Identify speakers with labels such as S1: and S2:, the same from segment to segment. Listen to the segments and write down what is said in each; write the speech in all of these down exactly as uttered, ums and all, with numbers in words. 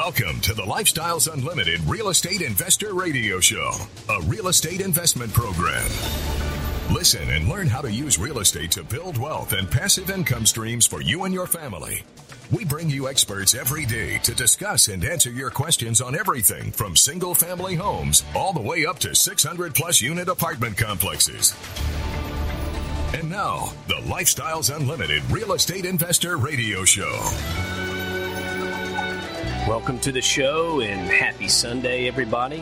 S1: Welcome to the Lifestyles Unlimited Real Estate Investor Radio Show, a real estate investment program. Listen and learn how to use real estate to build wealth and passive income streams for you and your family. We bring you experts every day to discuss and answer your questions on everything from single-family homes all the way up to six hundred plus unit apartment complexes. And now, the Lifestyles Unlimited Real Estate Investor Radio Show.
S2: Welcome to the show and happy Sunday, everybody.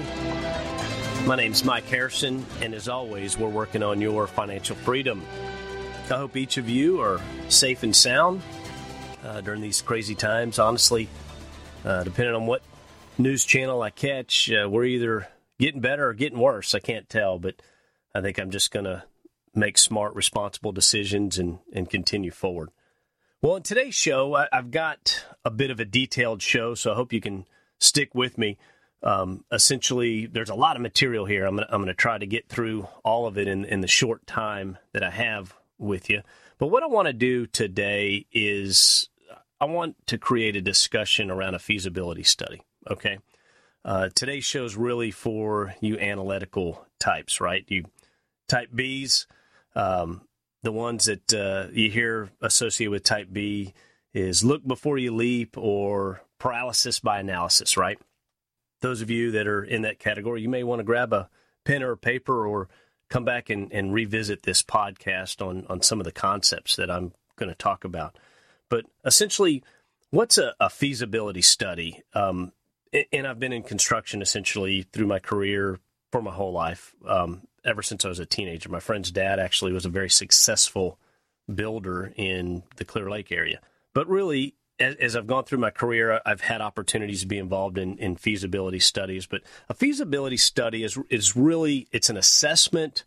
S2: My name's Mike Harrison, and as always, we're working on your financial freedom. I hope each of you are safe and sound uh, during these crazy times. Honestly, uh, depending on what news channel I catch, uh, we're either getting better or getting worse. I can't tell, but I think I'm just going to make smart, responsible decisions and, and continue forward. Well, in today's show, I, I've got a bit of a detailed show, so I hope you can stick with me. Um, essentially, there's a lot of material here. I'm going I'm to try to get through all of it in, in the short time that I have with you. But what I want to do today is I want to create a discussion around a feasibility study, okay? Uh, today's show is really for you analytical types, right? You type Bs, um, the ones that uh, you hear associated with type B is look before you leap or paralysis by analysis, right? Those of you that are in that category, you may want to grab a pen or paper or come back and, and revisit this podcast on, on some of the concepts that I'm going to talk about. But essentially, what's a, a feasibility study? Um, and I've been in construction essentially through my career for my whole life, um, ever since I was a teenager. My friend's dad actually was a very successful builder in the Clear Lake area. But really, as, as I've gone through my career, I've had opportunities to be involved in, in feasibility studies. But a feasibility study is is really, it's an assessment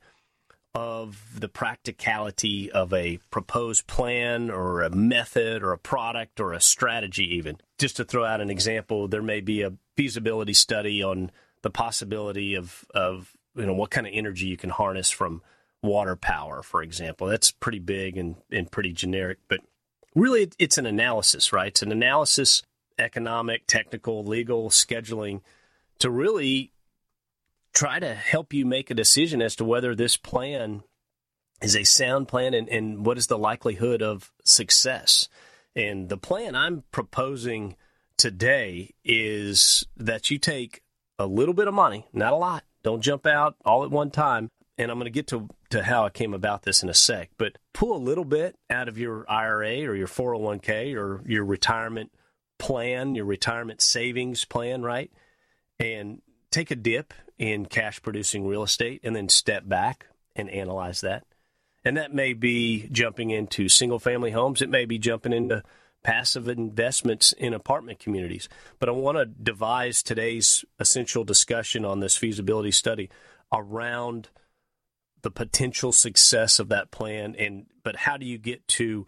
S2: of the practicality of a proposed plan or a method or a product or a strategy even. Just to throw out an example, there may be a feasibility study on the possibility of, of you know, what kind of energy you can harness from water power, for example. That's pretty big and, and pretty generic, but really it's an analysis, right? It's an analysis, economic, technical, legal, scheduling, to really try to help you make a decision as to whether this plan is a sound plan and, and what is the likelihood of success. And the plan I'm proposing today is that you take a little bit of money, not a lot. Don't jump out all at one time. And I'm going to get to, to how I came about this in a sec. But pull a little bit out of your I R A or your four oh one k or your retirement plan, your retirement savings plan, right? And take a dip in cash-producing real estate and then step back and analyze that. And that may be jumping into single-family homes. It may be jumping into passive investments in apartment communities. But I want to devise today's essential discussion on this feasibility study around the potential success of that plan. And but how do you get to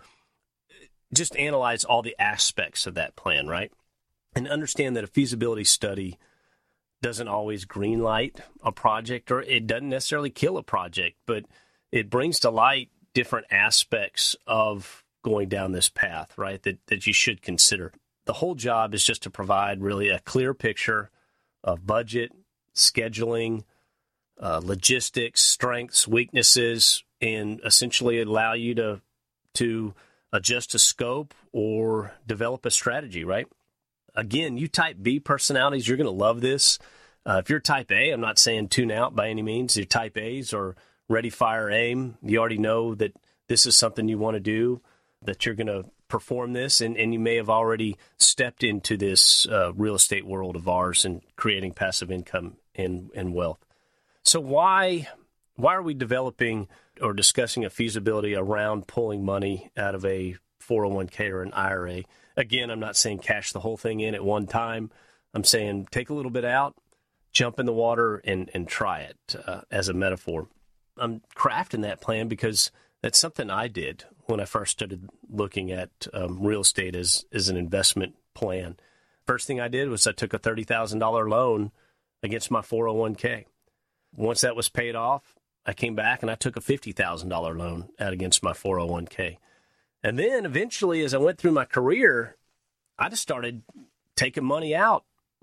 S2: just analyze all the aspects of that plan, right? And understand that a feasibility study doesn't always greenlight a project, or it doesn't necessarily kill a project, but it brings to light different aspects of going down this path, right, that, that you should consider. The whole job is just to provide really a clear picture of budget, scheduling, uh, logistics, strengths, weaknesses, and essentially allow you to to adjust a scope or develop a strategy, right? Again, you type B personalities, you're going to love this. Uh, if you're type A, I'm not saying tune out by any means. Your type A's are ready, fire, aim. You already know that this is something you want to do, that you're going to perform this, and, and you may have already stepped into this uh, real estate world of ours and creating passive income and, and wealth. So why why are we developing or discussing a feasibility around pulling money out of a four oh one k or an I R A? Again, I'm not saying cash the whole thing in at one time. I'm saying take a little bit out, jump in the water, and, and try it uh, as a metaphor. I'm crafting that plan because that's something I did when I first started looking at um, real estate as, as an investment plan. First thing I did was I took a thirty thousand dollars loan against my four oh one k. Once that was paid off, I came back and I took a fifty thousand dollars loan out against my four oh one k. And then eventually, as I went through my career, I just started taking money out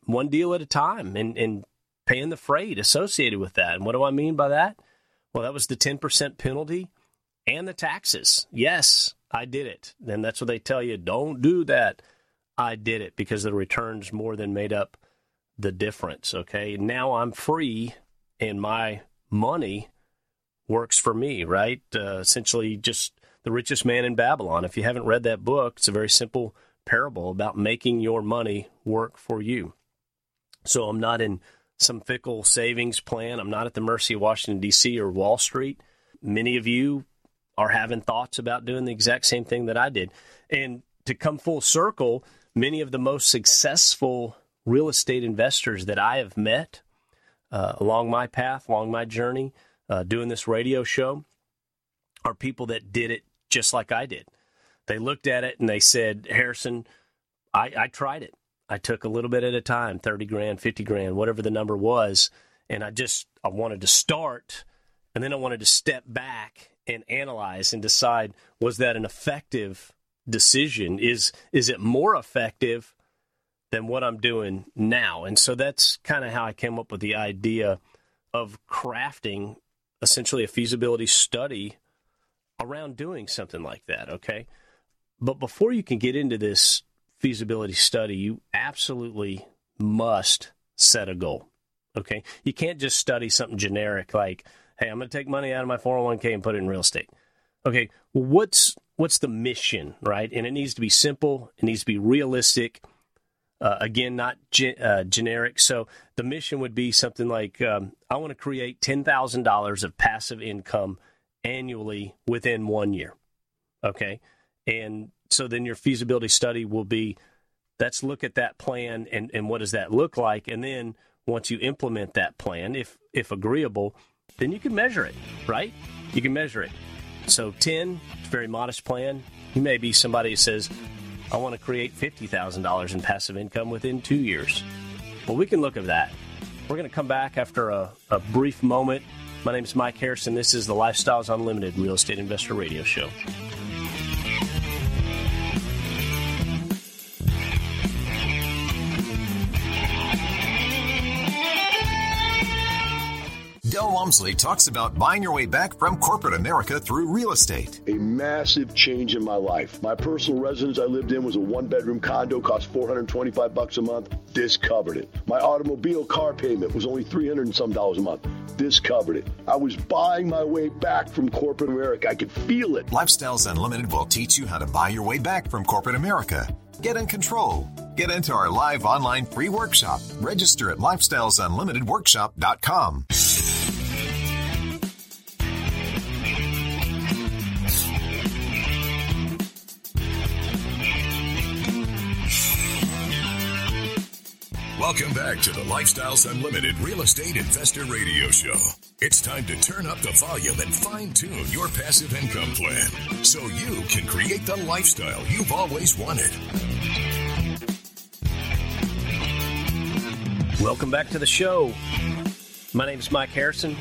S2: one deal at a time and, and paying the freight associated with that. And what do I mean by that? Well, that was the ten percent penalty and the taxes. Yes, I did it. And that's what they tell you. Don't do that. I did it because the returns more than made up the difference. Okay. Now I'm free and my money works for me, right? Uh, essentially just The Richest Man in Babylon. If you haven't read that book, it's a very simple parable about making your money work for you. So I'm not in some fickle savings plan. I'm not at the mercy of Washington, D C or Wall Street. Many of you are having thoughts about doing the exact same thing that I did. And to come full circle, many of the most successful real estate investors that I have met uh, along my path, along my journey, uh, doing this radio show, are people that did it just like I did. They looked at it and they said, Harrison, I, I tried it. I took a little bit at a time, thirty grand, fifty grand, whatever the number was. And I just, I wanted to start, and then I wanted to step back and analyze and decide, was that an effective decision? Is, is it more effective than what I'm doing now? And so that's kind of how I came up with the idea of crafting essentially a feasibility study around doing something like that, okay? But before you can get into this feasibility study, you absolutely must set a goal, okay? You can't just study something generic like, hey, I'm going to take money out of my four oh one k and put it in real estate. Okay, well, what's what's the mission, right? And it needs to be simple. It needs to be realistic. Uh, again, not ge- uh, generic. So the mission would be something like, um, I want to create ten thousand dollars of passive income annually within one year, okay? And so then your feasibility study will be, let's look at that plan and, and what does that look like? And then once you implement that plan, if if agreeable, then you can measure it, right? You can measure it. So ten, very modest plan. You may be somebody who says, I want to create fifty thousand dollars in passive income within two years. Well, we can look at that. We're going to come back after a, a brief moment. My name is Mike Harrison. This is the Lifestyles Unlimited Real Estate Investor Radio Show.
S1: Del Walmsley talks about buying your way back from corporate America through real estate.
S3: A massive change in my life. My personal residence I lived in was a one-bedroom condo, cost four hundred twenty-five bucks a month. This covered it. My automobile car payment was only three hundred and some dollars a month. This covered it. I was buying my way back from corporate America. I could feel it.
S1: Lifestyles Unlimited will teach you how to buy your way back from corporate America. Get in control. Get into our live online free workshop. Register at lifestyles unlimited workshop dot com. Welcome back to the Lifestyles Unlimited Real Estate Investor Radio Show. It's time to turn up the volume and fine-tune your passive income plan so you can create the lifestyle you've always wanted.
S2: Welcome back to the show. My name is Mike Harrison.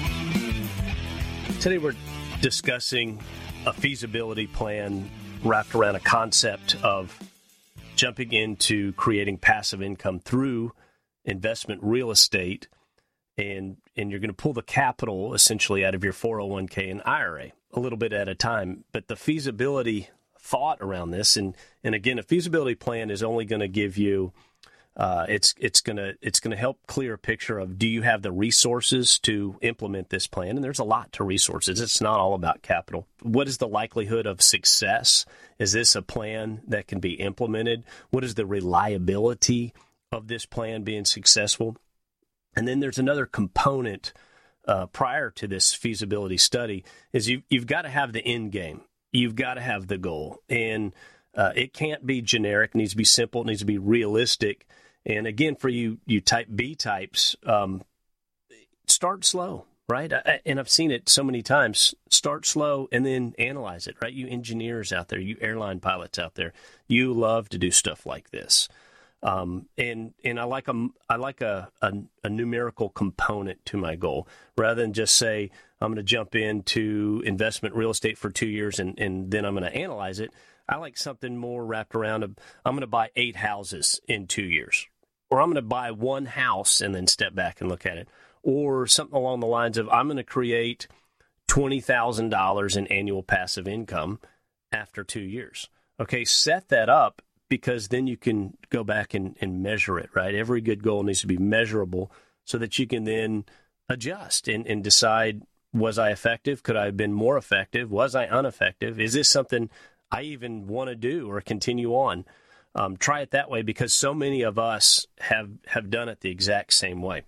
S2: Today we're discussing a feasibility plan wrapped around a concept of jumping into creating passive income through investment real estate, and and you're going to pull the capital essentially out of your four oh one k and I R A a little bit at a time. But the feasibility thought around this, and and again, a feasibility plan is only going to give you uh, it's it's gonna it's gonna help clear a picture of, do you have the resources to implement this plan? And there's a lot to resources. It's not all about capital. What is the likelihood of success? Is this a plan that can be implemented? What is the reliability of this plan being successful? And then there's another component uh, prior to this feasibility study, is you, you've got to have the end game. You've got to have the goal. And uh, it can't be generic. It needs to be simple. It needs to be realistic. And again, for you, you type B types, um, start slow, right? I, and I've seen it so many times. Start slow and then analyze it, right? You engineers out there, you airline pilots out there, you love to do stuff like this. Um, and and I like a I like a, a a numerical component to my goal, rather than just say I'm going to jump into investment real estate for two years and, and then I'm going to analyze it. I like something more wrapped around. A, I'm going to buy eight houses in two years. or I'm going to buy one house and then step back and look at it, or something along the lines of I'm going to create twenty thousand dollars in annual passive income after two years. Okay, set that up, because then you can go back and, and measure it, right? Every good goal needs to be measurable so that you can then adjust and, and decide, was I effective? Could I have been more effective? Was I ineffective? Is this something I even want to do or continue on? Um, try it that way, because so many of us have, have done it the exact same way.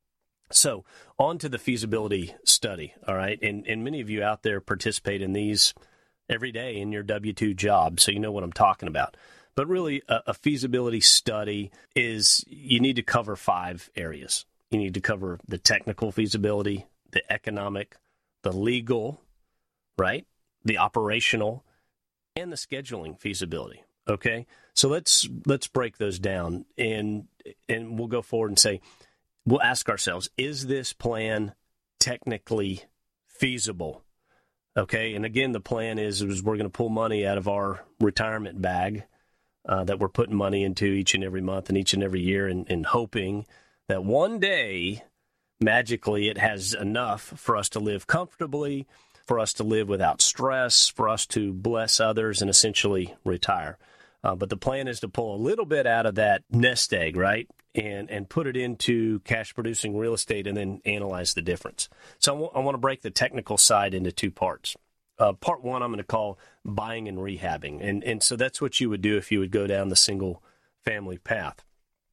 S2: So on to the feasibility study, all right? And, and many of you out there participate in these every day in your W two job, so you know what I'm talking about. But really, a, a feasibility study is, you need to cover five areas. You need to cover the technical feasibility, the economic, the legal, right? The operational, and the scheduling feasibility. Okay, so let's let's break those down, and and we'll go forward and say, we'll ask ourselves, is this plan technically feasible? Okay, and again, the plan is, is we're going to pull money out of our retirement bag uh, that we're putting money into each and every month and each and every year, and, and hoping that one day, magically, it has enough for us to live comfortably, for us to live without stress, for us to bless others and essentially retire. Uh, but the plan is to pull a little bit out of that nest egg, right, and and put it into cash-producing real estate and then analyze the difference. So I, w- I want to break the technical side into two parts. Uh, part one I'm going to call buying and rehabbing. And, and so that's what you would do if you would go down the single-family path.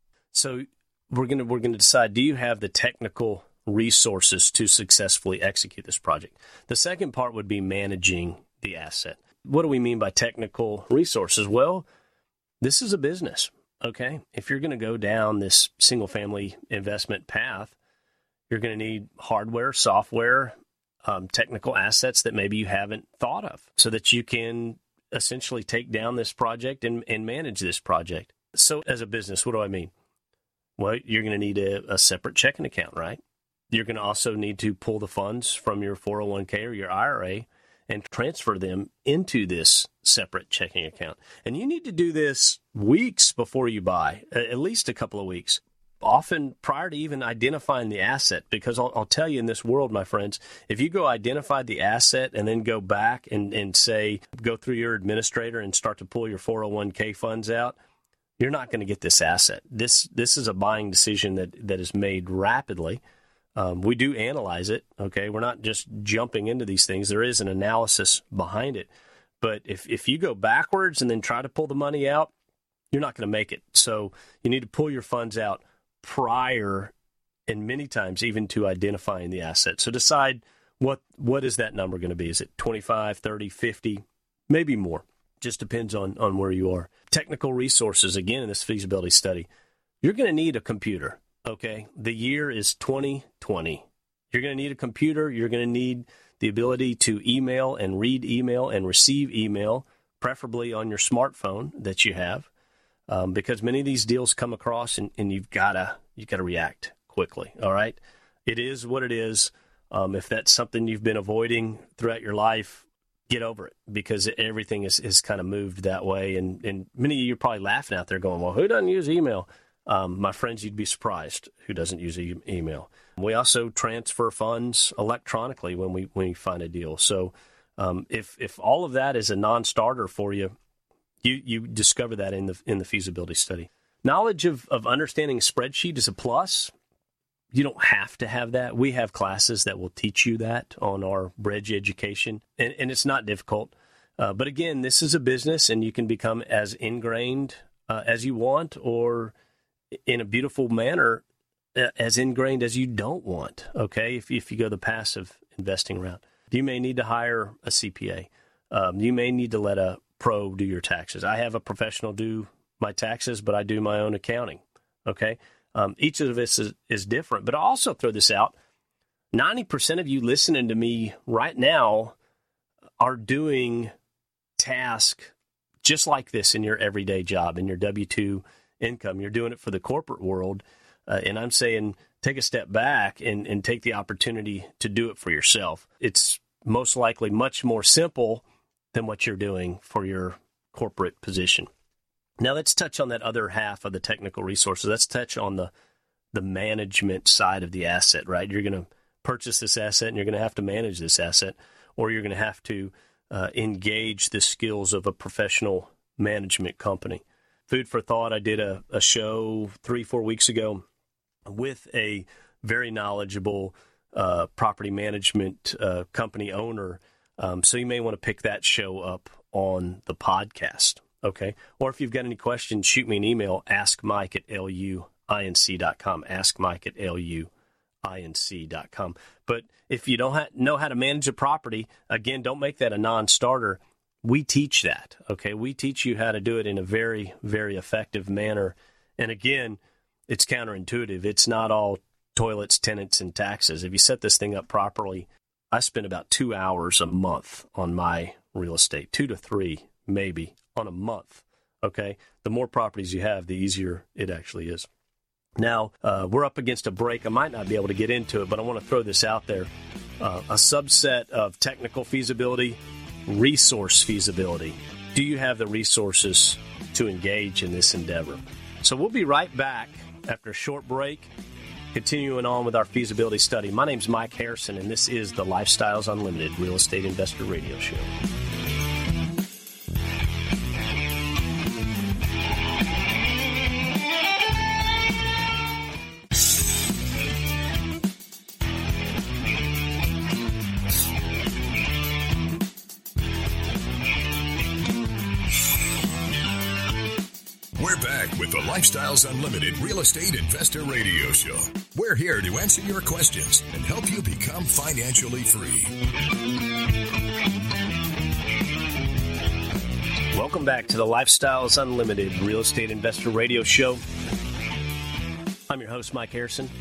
S2: So we're going to we're going to decide, do you have the technical resources to successfully execute this project? The second part would be managing the asset. What do we mean by technical resources? Well, this is a business, okay? If you're going to go down this single-family investment path, you're going to need hardware, software, um, technical assets that maybe you haven't thought of, so that you can essentially take down this project and, and manage this project. So as a business, what do I mean? Well, you're going to need a, a separate checking account, right? You're going to also need to pull the funds from your four oh one k or your I R A and transfer them into this separate checking account. And you need to do this weeks before you buy, at least a couple of weeks, often prior to even identifying the asset. Because I'll, I'll tell you, in this world, my friends, if you go identify the asset and then go back and, and say, go through your administrator and start to pull your four oh one k funds out, you're not going to get this asset. This this is a buying decision that, that is made rapidly. Um, we do analyze it, okay? We're not just jumping into these things. There is an analysis behind it. But if, if you go backwards and then try to pull the money out, you're not going to make it. So you need to pull your funds out prior, and many times even to identifying the asset. So decide, what what is that number going to be? Is it twenty-five, thirty, fifty, maybe more? Just depends on, on where you are. Technical resources, again, in this feasibility study, you're going to need a computer. Okay, the year is twenty twenty. You're going to need a computer. You're going to need the ability to email and read email and receive email, preferably on your smartphone that you have, um, because many of these deals come across, and, and you've got to you've got to react quickly. All right, it is what it is. Um, if that's something you've been avoiding throughout your life, get over it, because everything is, is kind of moved that way. And, and many of you are probably laughing out there going, well, who doesn't use email? Um, my friends, you'd be surprised who doesn't use e- email. We also transfer funds electronically when we when we find a deal. So um, if if all of that is a non-starter for you, you you discover that in the in the feasibility study. Knowledge of, of understanding a spreadsheet is a plus. You don't have to have that. We have classes that will teach you that on our Bridge education, and, and it's not difficult. Uh, but again, this is a business, and you can become as ingrained uh, as you want, or in a beautiful manner, as ingrained as you don't want, okay, if, if you go the passive investing route. You may need to hire a C P A. Um, you may need to let a pro do your taxes. I have a professional do my taxes, but I do my own accounting, okay? Um, each of us is, is different. But I'll also throw this out. ninety percent of you listening to me right now are doing tasks just like this in your everyday job, in your W two income. You're doing it for the corporate world. Uh, and I'm saying take a step back and, and take the opportunity to do it for yourself. It's most likely much more simple than what you're doing for your corporate position. Now let's touch on that other half of the technical resources. Let's touch on the the management side of the asset, right? You're going to purchase this asset and you're going to have to manage this asset, or you're going to have to uh, engage the skills of a professional management company. Food for thought, I did a, a show three, four weeks ago with a very knowledgeable uh, property management uh, company owner. Um, so you may want to pick that show up on the podcast, okay? Or if you've got any questions, shoot me an email, ask Mike at L U I N C dot com, ask Mike at L U I N C dot com. But if you don't ha- know how to manage a property, again, don't make that a non-starter. We teach that, okay? We teach you how to do it in a very, very effective manner. And again, it's counterintuitive. It's not all toilets, tenants, and taxes. If you set this thing up properly, I spend about two hours a month on my real estate, two to three maybe on a month, okay? The more properties you have, the easier it actually is. Now, uh, we're up against a break. I might not be able to get into it, but I want to throw this out there. Uh, a subset of technical feasibility, resource feasibility. Do you have the resources to engage in this endeavor? So we'll be right back after a short break, continuing on with our feasibility study. My name's Mike Harrison, and this is the Lifestyles Unlimited Real Estate Investor Radio Show.
S1: We're back with the Lifestyles Unlimited Real Estate Investor Radio Show. We're here to answer your questions and help you become financially free.
S2: Welcome back to the Lifestyles Unlimited Real Estate Investor Radio Show. I'm your host, Mike Harrison.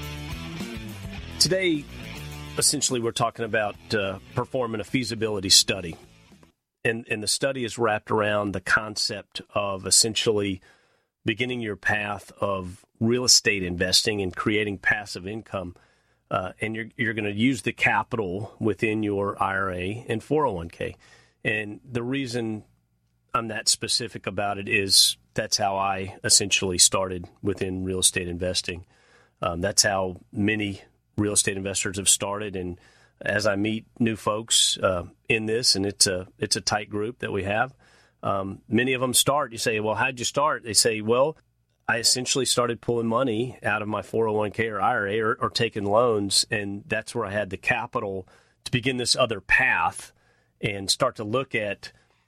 S2: Today, essentially, we're talking about uh, performing a feasibility study. And, and the study is wrapped around the concept of essentially beginning your path of real estate investing and creating passive income. Uh, and you're you're going to use the capital within your I R A and four oh one k. And the reason I'm that specific about it is that's how I essentially started within real estate investing. Um, that's how many real estate investors have started. And as I meet new folks uh, in this, and it's a it's a tight group that we have, um, many of them start. You say, well, how'd you start? They say, well, I essentially started pulling money out of my four oh one k or I R A or, or taking loans, and that's where I had the capital to begin this other path and start to look at,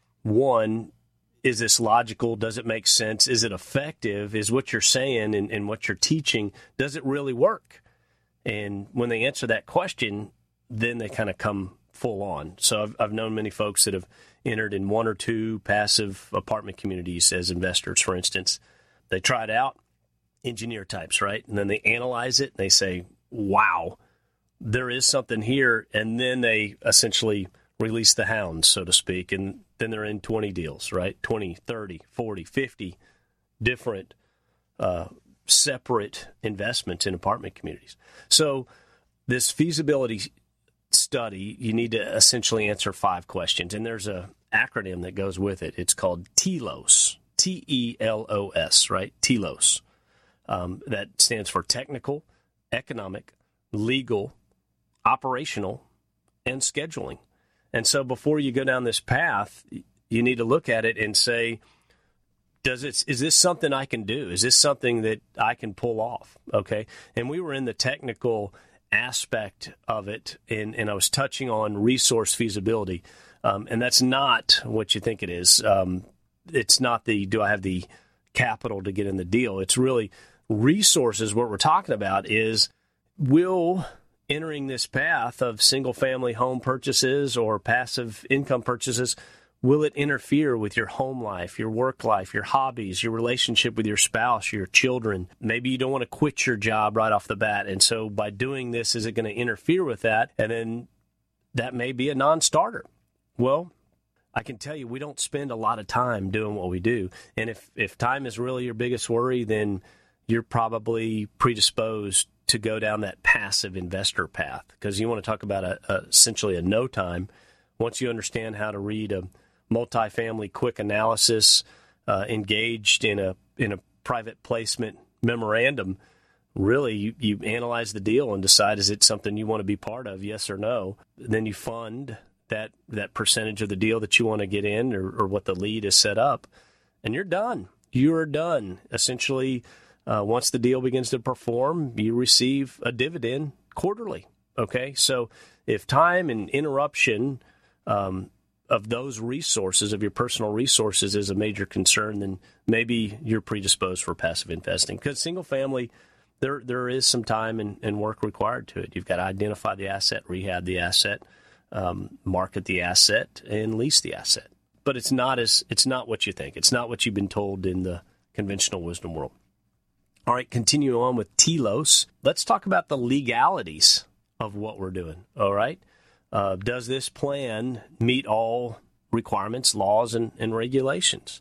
S2: one, is this logical? Does it make sense? Is it effective? Is what you're saying and, and what you're teaching, does it really work? And when they answer that question, then they kind of come full on. So I've, I've known many folks that have entered in one or two passive apartment communities as investors, for instance. They try it out, engineer types, right? And then they analyze it and they say, wow, there is something here. And then they essentially release the hounds, so to speak. And then they're in twenty deals, right? twenty, thirty, forty, fifty different uh, separate investments in apartment communities. So this feasibility study, you need to essentially answer five questions. And there's a acronym that goes with it. It's called TELOS, T E L O S, right? TELOS. Um, that stands for technical, economic, legal, operational, and scheduling. And so before you go down this path, you need to look at it and say, does it, is this something I can do? Is this something that I can pull off? Okay. And we were in the technical aspect of it, and, and I was touching on resource feasibility. Um, and that's not what you think it is. Um, it's not the, do I have the capital to get in the deal? It's really resources. What we're talking about is, will entering this path of single-family home purchases or passive income purchases, will it interfere with your home life, your work life, your hobbies, your relationship with your spouse, your children? Maybe you don't want to quit your job right off the bat. And so by doing this, is it going to interfere with that? And then that may be a non-starter. Well, I can tell you we don't spend a lot of time doing what we do. And if, if time is really your biggest worry, then you're probably predisposed to go down that passive investor path, because you want to talk about a, a, essentially a no time. Once you understand how to read a multifamily quick analysis, uh, engaged in a in a private placement memorandum, really you, you analyze the deal and decide, is it something you want to be part of, yes or no? Then you fund that that percentage of the deal that you want to get in, or, or what the lead is set up, and you're done. You are done. Essentially, uh, once the deal begins to perform, you receive a dividend quarterly. Okay, so if time and interruption um, of those resources, of your personal resources, is a major concern, then maybe you're predisposed for passive investing. Because single family, there there is some time and, and work required to it. You've got to identify the asset, rehab the asset, um, market the asset, and lease the asset. But it's not as it's not what you think. It's not what you've been told in the conventional wisdom world. All right, continue on with T L O S. Let's talk about the legalities of what we're doing. All right. Uh, does this plan meet all requirements, laws, and, and regulations?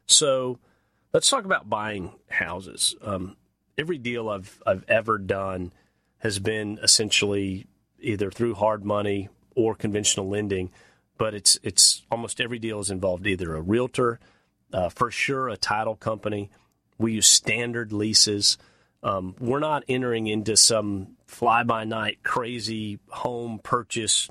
S2: So let's talk about buying houses. Um, every deal I've I've ever done has been essentially either through hard money or conventional lending, but it's it's almost every deal is involved either a realtor, uh, for sure a title company. We use standard leases. Um, we're not entering into some fly-by-night crazy home purchase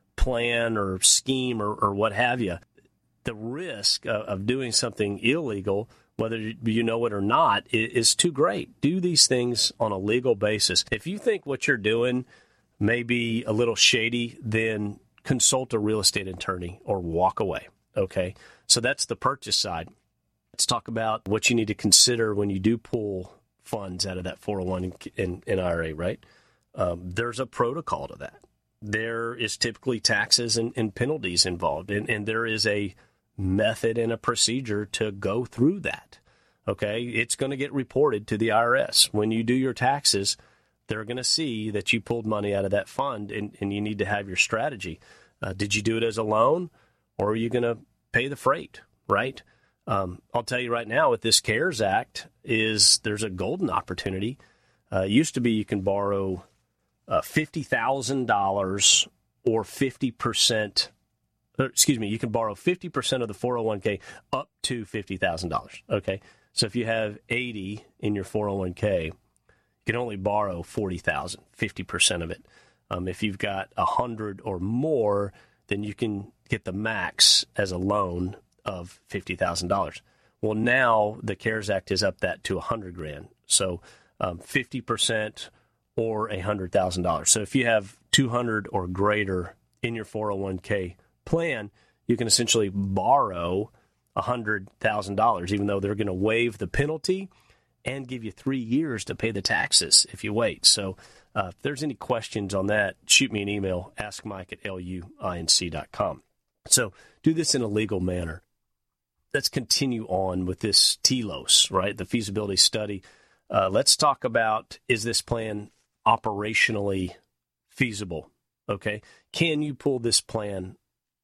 S2: plan or scheme or, or what have you. The risk of, of doing something illegal, whether you know it or not, is, is too great. Do these things on a legal basis. If you think what you're doing may be a little shady, then consult a real estate attorney or walk away. Okay, so that's the purchase side. Let's talk about what you need to consider when you do pull funds out of that four oh one and, and I R A, right? Um, there's a protocol to that. There is typically taxes and, and penalties involved, and, and there is a method and a procedure to go through that. Okay, it's going to get reported to the I R S. When you do your taxes, they're going to see that you pulled money out of that fund, and, and you need to have your strategy. Uh, did you do it as a loan, or are you going to pay the freight, right? Um, I'll tell you right now, with this CARES Act, is there's a golden opportunity. Uh, it used to be you can borrow uh, fifty thousand dollars or fifty percent, or, excuse me, you can borrow fifty percent of the four oh one k up to fifty thousand dollars, okay? So if you have eighty in your four oh one k, you can only borrow forty thousand dollars, fifty percent of it. Um, if you've got one hundred or more, then you can get the max as a loan of fifty thousand dollars. Well, now the CARES Act has upped that to one hundred grand. So um, fifty percent or one hundred thousand dollars. So if you have two hundred or greater in your four oh one k plan, you can essentially borrow one hundred thousand dollars, even though they're going to waive the penalty and give you three years to pay the taxes if you wait. So uh, if there's any questions on that, shoot me an email, ask mike at luinc dot com. So do this in a legal manner. Let's continue on with this T L O S, right? The feasibility study. Uh, let's talk about, is this plan operationally feasible? Okay. Can you pull this plan?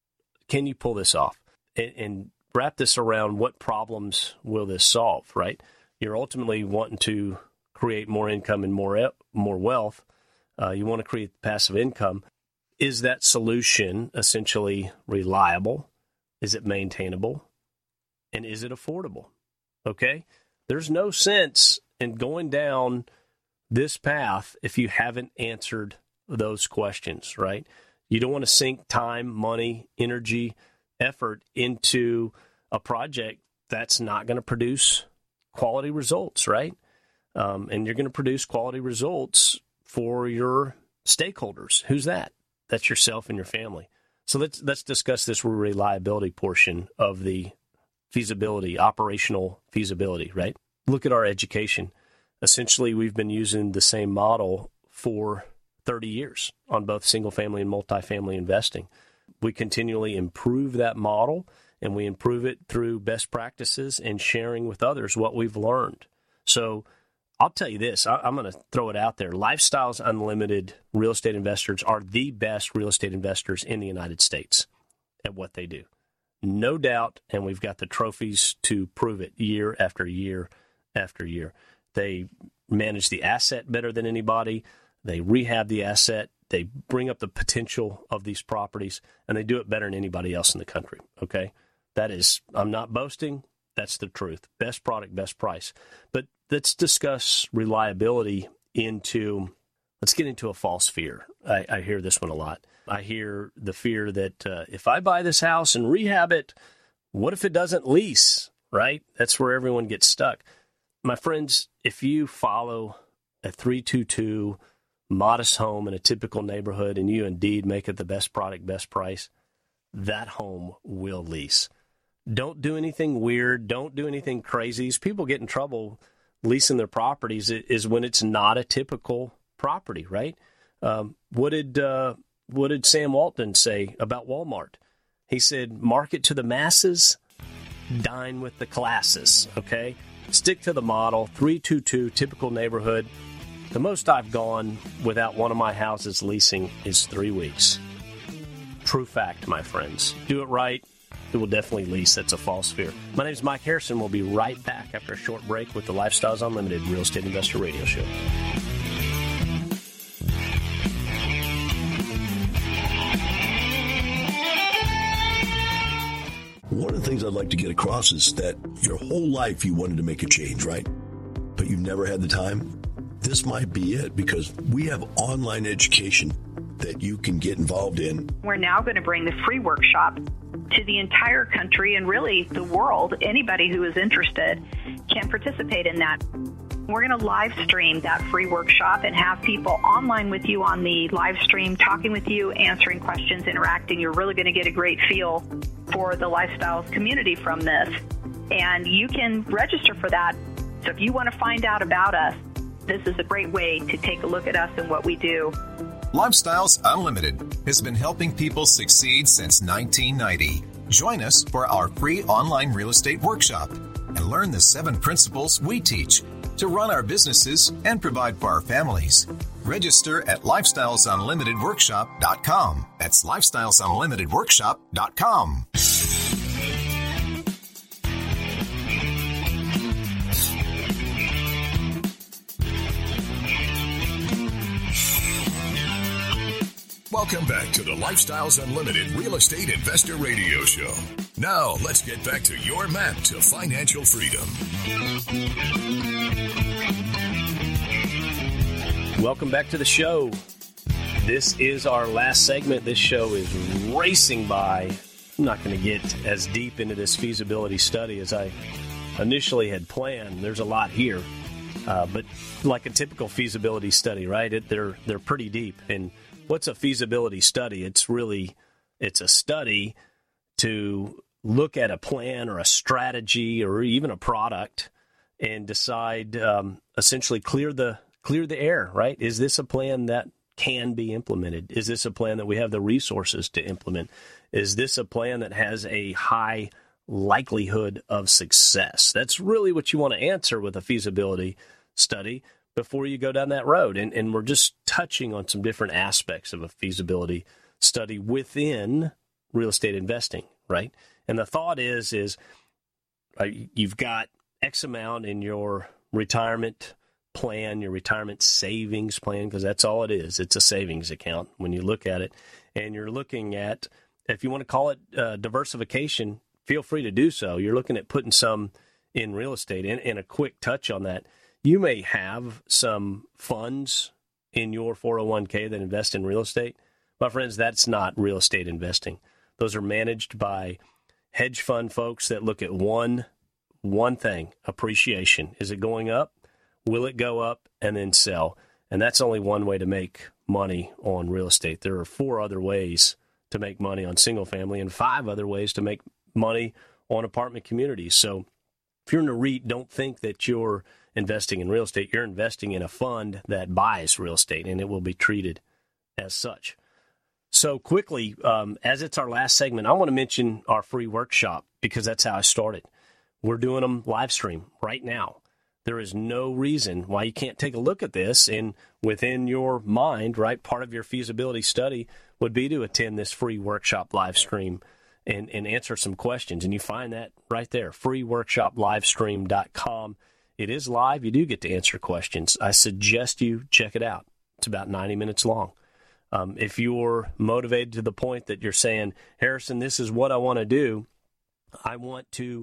S2: Can you pull this off? And, and wrap this around, what problems will this solve, right? You're ultimately wanting to create more income and more, more wealth. Uh, you want to create passive income. Is that solution essentially reliable? Is it maintainable? And is it affordable? Okay? There's no sense in going down this path if you haven't answered those questions, right? You don't want to sink time, money, energy, effort into a project that's not going to produce quality results, right? Um, and you're going to produce quality results for your stakeholders. Who's that? That's yourself and your family. So let's let's discuss this reliability portion of the feasibility, operational feasibility, right? Look at our education. Essentially, we've been using the same model for thirty years on both single-family and multifamily investing. We continually improve that model, and we improve it through best practices and sharing with others what we've learned. So I'll tell you this, I, I'm going to throw it out there. Lifestyles Unlimited real estate investors are the best real estate investors in the United States at what they do. No doubt, and we've got the trophies to prove it year after year after year. They manage the asset better than anybody. They rehab the asset. They bring up the potential of these properties, and they do it better than anybody else in the country, okay? That is, I'm not boasting. That's the truth. Best product, best price. But let's discuss reliability into, let's get into a false fear. I, I hear this one a lot. I hear the fear that uh, if I buy this house and rehab it, what if it doesn't lease, right? That's where everyone gets stuck. My friends, if you follow a three two two modest home in a typical neighborhood and you indeed make it the best product, best price, that home will lease. Don't do anything weird. Don't do anything crazy. People get in trouble leasing their properties is when it's not a typical property, right? Um, what did uh, what did Sam Walton say about Walmart? He said, market to the masses, dine with the classes, okay? Stick to the model, three two two, typical neighborhood. The most I've gone without one of my houses leasing is three weeks. True fact, my friends. Do it right. It will definitely lease. That's a false fear. My name is Mike Harrison. We'll be right back after a short break with the Lifestyles Unlimited Real Estate Investor Radio Show.
S3: One of the things I'd like to get across is that your whole life you wanted to make a change, right? But you've never had the time. This might be it, because we have online education that you can get involved in.
S4: We're now going to bring the free workshop to the entire country and really the world. Anybody who is interested can participate in that. We're going to live stream that free workshop and have people online with you on the live stream, talking with you, answering questions, interacting. You're really going to get a great feel for the Lifestyles community from this. And you can register for that. So if you want to find out about us, this is a great way to take a look at us and what we do.
S5: Lifestyles Unlimited has been helping people succeed since nineteen ninety. Join us for our free online real estate workshop and learn the seven principles we teach to run our businesses and provide for our families. Register at lifestyles unlimited workshop dot com. That's lifestyles unlimited workshop dot com.
S1: Welcome back to the Lifestyles Unlimited Real Estate Investor Radio Show. Now, let's get back to your map to financial freedom.
S2: Welcome back to the show. This is our last segment. This show is racing by. I'm not going to get as deep into this feasibility study as I initially had planned. There's a lot here. Uh, but like a typical feasibility study, right? It, they're they're pretty deep. And what's a feasibility study? It's really, it's a study to look at a plan or a strategy or even a product and decide, um, essentially clear the clear the air, right? Is this a plan that can be implemented? Is this a plan that we have the resources to implement? Is this a plan that has a high likelihood of success? That's really what you want to answer with a feasibility study before you go down that road. And, and we're just touching on some different aspects of a feasibility study within real estate investing, right? And the thought is, is uh, you've got X amount in your retirement plan, your retirement savings plan, because that's all it is. It's a savings account when you look at it. And you're looking at, if you want to call it uh, diversification, feel free to do so. You're looking at putting some in real estate. And, and a quick touch on that, you may have some funds in your four oh one k that invest in real estate. My friends, that's not real estate investing. Those are managed by hedge fund folks that look at one one thing, appreciation. Is it going up? Will it go up and then sell? And that's only one way to make money on real estate. There are four other ways to make money on single family and five other ways to make money on apartment communities. So if you're in a REIT, don't think that you're investing in real estate. You're investing in a fund that buys real estate, and it will be treated as such. So quickly, um, as it's our last segment, I want to mention our free workshop because that's how I started. We're doing them live stream right now. There is no reason why you can't take a look at this, and within your mind, right, part of your feasibility study would be to attend this free workshop live stream and, and answer some questions. And you find that right there, free workshop live stream dot com. It is live. You do get to answer questions. I suggest you check it out. It's about ninety minutes long. Um, if you're motivated to the point that you're saying, Harrison, this is what I want to do. I want to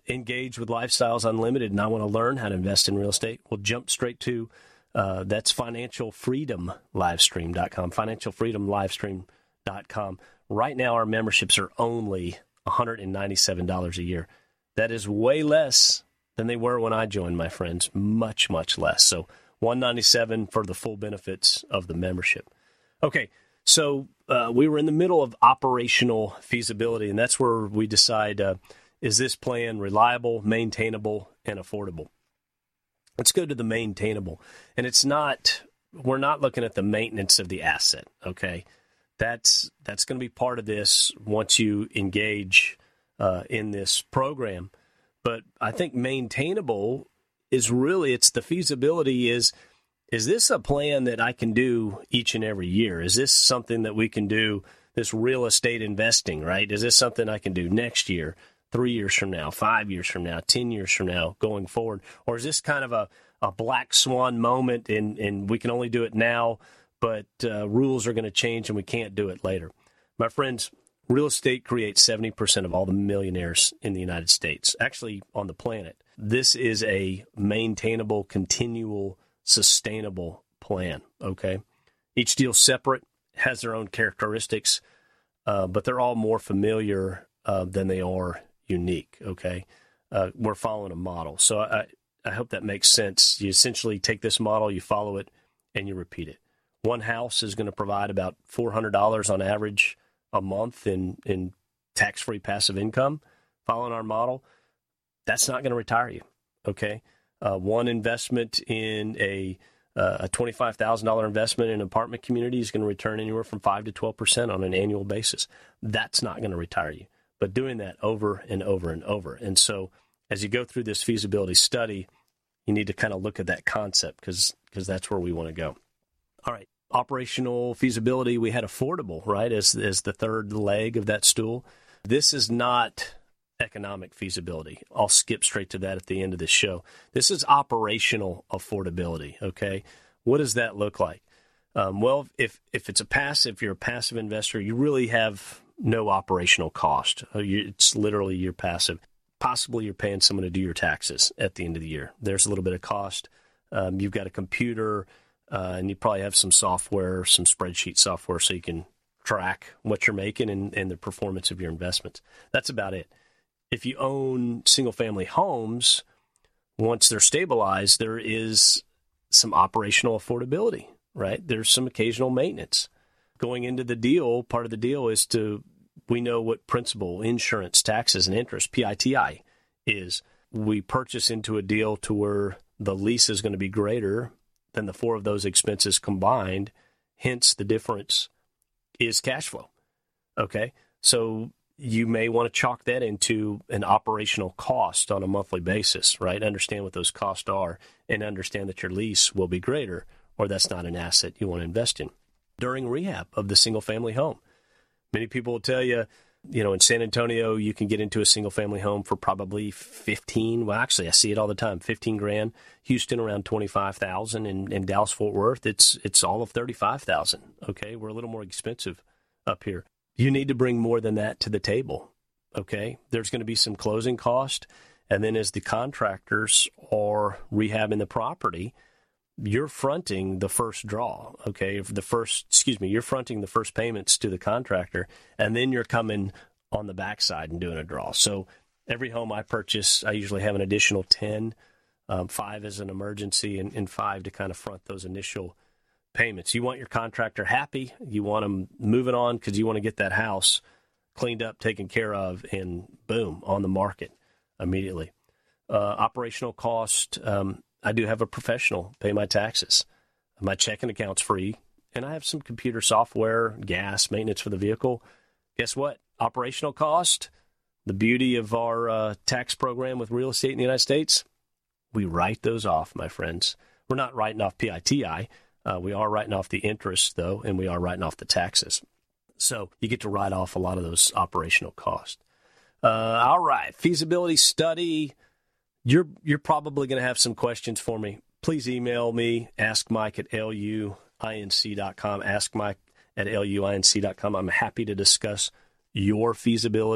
S2: engage with Lifestyles Unlimited and I want to learn how to invest in real estate, we'll jump straight to uh, that's financial freedom livestream dot com, financial freedom livestream dot com. Right now, our memberships are only one hundred ninety-seven dollars a year. That is way less than they were when I joined, my friends. Much, much less. So one hundred ninety-seven dollars for the full benefits of the membership. Okay, so uh, we were in the middle of operational feasibility, and that's where we decide, uh, is this plan reliable, maintainable, and affordable? Let's go to the maintainable. And it's not, we're not looking at the maintenance of the asset, okay? That's that's going to be part of this once you engage uh, in this program. But I think maintainable is really, it's the feasibility is, is this a plan that I can do each and every year? Is this something that we can do, this real estate investing, right? Is this something I can do next year, three years from now, five years from now, ten years from now, going forward? Or is this kind of a, a black swan moment and, and we can only do it now, but uh, rules are going to change and we can't do it later? My friends, real estate creates seventy percent of all the millionaires in the United States, actually on the planet. This is a maintainable, continual, sustainable plan, okay? Each deal separate, has their own characteristics, uh, but they're all more familiar uh, than they are unique, okay? Uh, we're following a model. So I, I hope that makes sense. You essentially take this model, you follow it, and you repeat it. One house is going to provide about four hundred dollars on average a month in, in tax-free passive income. Following our model, that's not going to retire you, okay? Uh, one investment in a uh, a twenty-five thousand dollars investment in an apartment community is going to return anywhere from five to twelve percent on an annual basis. That's not going to retire you. But doing that over and over and over. And so as you go through this feasibility study, you need to kind of look at that concept because because that's where we want to go. All right. Operational feasibility, we had affordable, right, as, as the third leg of that stool. This is not economic feasibility. I'll skip straight to that at the end of this show. This is operational affordability, okay? What does that look like? Um, well, if if it's a passive, if you're a passive investor, you really have no operational cost. It's literally your passive. Possibly you're paying someone to do your taxes at the end of the year. There's a little bit of cost. Um, you've got a computer, uh, and you probably have some software, some spreadsheet software, so you can track what you're making and, and the performance of your investments. That's about it. If you own single-family homes, once they're stabilized, there is some operational affordability, right? There's some occasional maintenance. Going into the deal, part of the deal is to, we know what principal, insurance, taxes, and interest, P I T I, is. We purchase into a deal to where the lease is going to be greater than the four of those expenses combined. Hence, the difference is cash flow. Okay? So you may want to chalk that into an operational cost on a monthly basis, right? Understand what those costs are and understand that your lease will be greater, or that's not an asset you want to invest in. During rehab of the single-family home, many people will tell you, you know, in San Antonio, you can get into a single-family home for probably fifteen. Well, actually, I see it all the time, fifteen grand. Houston, around twenty-five thousand. And in Dallas-Fort Worth, it's it's all of thirty-five thousand. Okay, we're a little more expensive up here. You need to bring more than that to the table, okay? There's going to be some closing cost, and then as the contractors are rehabbing the property, you're fronting the first draw, okay? The first, excuse me, you're fronting the first payments to the contractor, and then you're coming on the backside and doing a draw. So every home I purchase, I usually have an additional ten, um, five as an emergency, and, and five to kind of front those initial payments. You want your contractor happy. You want them moving on because you want to get that house cleaned up, taken care of, and boom, on the market immediately. Uh, operational cost, um, I do have a professional pay my taxes. My checking account's free, and I have some computer software, gas, maintenance for the vehicle. Guess what? Operational cost, the beauty of our uh, tax program with real estate in the United States, we write those off, my friends. We're not writing off P I T I. Uh, we are writing off the interest, though, and we are writing off the taxes. So you get to write off a lot of those operational costs. Uh, all right, feasibility study. You're you're probably going to have some questions for me. Please email me, ask Mike at L U I N C dot com, ask Mike at L U I N C dot com. I'm happy to discuss your feasibility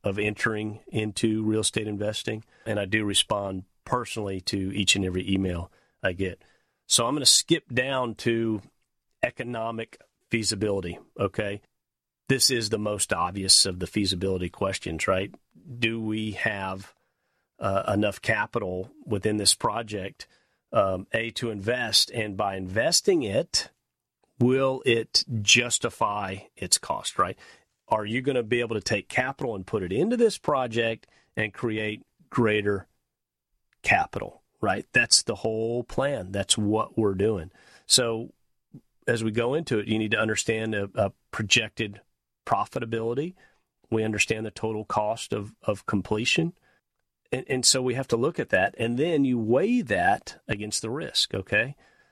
S2: of entering into real estate investing, and I do respond personally to each and every email I get. So I'm going to skip down to economic feasibility, okay? This is the most obvious of the feasibility questions, right? Do we have uh, enough capital within this project, um, A, to invest, and by investing it, will it justify its cost, right? Are you going to be able to take capital and put it into this project and create greater capital, right? That's the whole plan. That's what we're doing. So as we go into it, you need to understand a, a projected profitability. We understand the total cost of, of completion. And, and so we have to look at that. And then you weigh that against the risk, okay?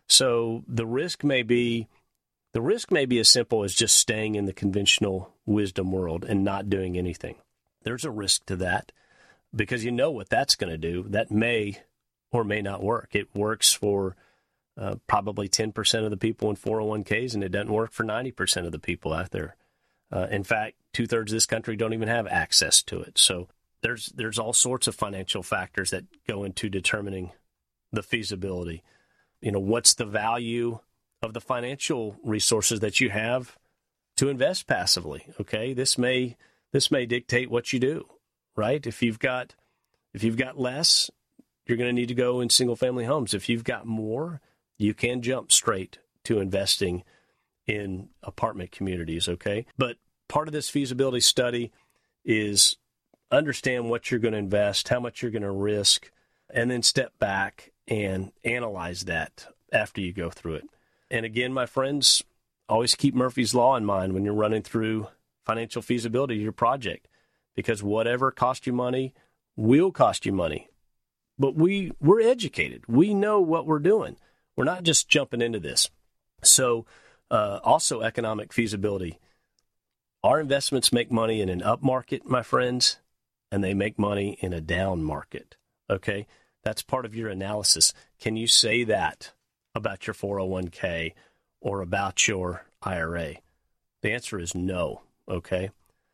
S2: So the risk may be, the risk may be as simple as just staying in the conventional wisdom world and not doing anything. There's a risk to that because you know what that's going to do. That may or may not work. It works for uh, probably ten percent of the people in four oh one k's, and it doesn't work for ninety percent of the people out there. Uh, in fact, two-thirds of this country don't even have access to it. So there's there's all sorts of financial factors that go into determining the feasibility. You know, what's the value of the financial resources that you have to invest passively? Okay, this may this may dictate what you do, right? If you've got if you've got less, you're going to need to go in single-family homes. If you've got more, you can jump straight to investing in apartment communities, okay? But part of this feasibility study is understand what you're going to invest, how much you're going to risk, and then step back and analyze that after you go through it. And again, my friends, always keep Murphy's Law in mind when you're running through financial feasibility of your project, because whatever cost you money will cost you money. But we, we're educated. We know what we're doing. We're not just jumping into this. So uh, also economic feasibility. Our investments make money in an up market, my friends, and they make money in a down market. Okay? That's part of your analysis. Can you say that about your four oh one k or about your I R A? The answer is no. Okay?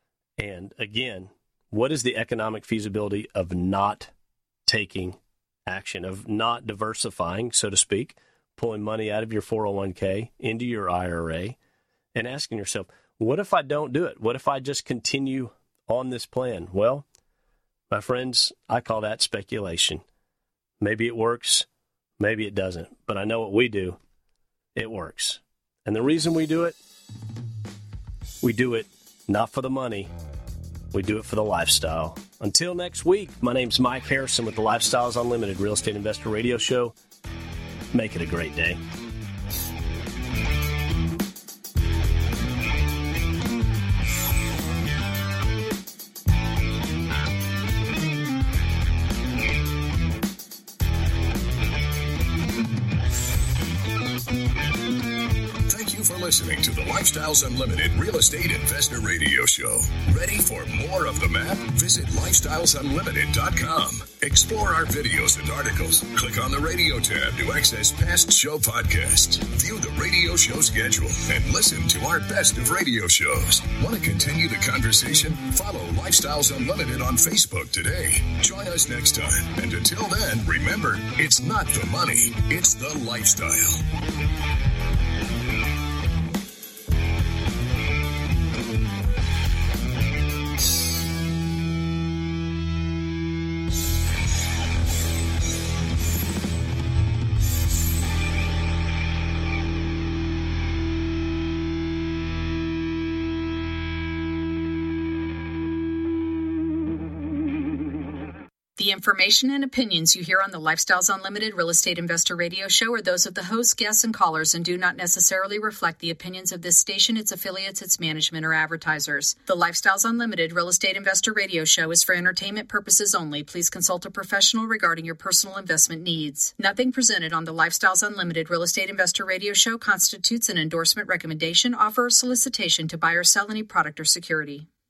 S2: And again, what is the economic feasibility of not taking action, of not diversifying, so to speak, pulling money out of your four oh one k into your I R A and asking yourself, what if I don't do it? What if I just continue on this plan? Well, my friends, I call that speculation. Maybe it works, maybe it doesn't, but I know what we do. It works. And the reason we do it, we do it not for the money, we do it for the lifestyle. Until next week, my name's Mike Harrison with the Lifestyles Unlimited Real Estate Investor Radio Show. Make it a great day.
S1: Listening to the Lifestyles Unlimited Real Estate Investor Radio Show. Ready for more of the map? Visit lifestyles unlimited dot com. Explore our videos and articles. Click on the radio tab to access past show podcasts. View the radio show schedule and listen to our best of radio shows. Want to continue the conversation? Follow Lifestyles Unlimited on Facebook today. Join us next time. And until then, remember, it's not the money, it's the lifestyle.
S6: The information and opinions you hear on the Lifestyles Unlimited Real Estate Investor Radio Show are those of the hosts, guests, and callers and do not necessarily reflect the opinions of this station, its affiliates, its management, or advertisers. The Lifestyles Unlimited Real Estate Investor Radio Show is for entertainment purposes only. Please consult a professional regarding your personal investment needs. Nothing presented on the Lifestyles Unlimited Real Estate Investor Radio Show constitutes an endorsement, recommendation, offer, or solicitation to buy or sell any product or security.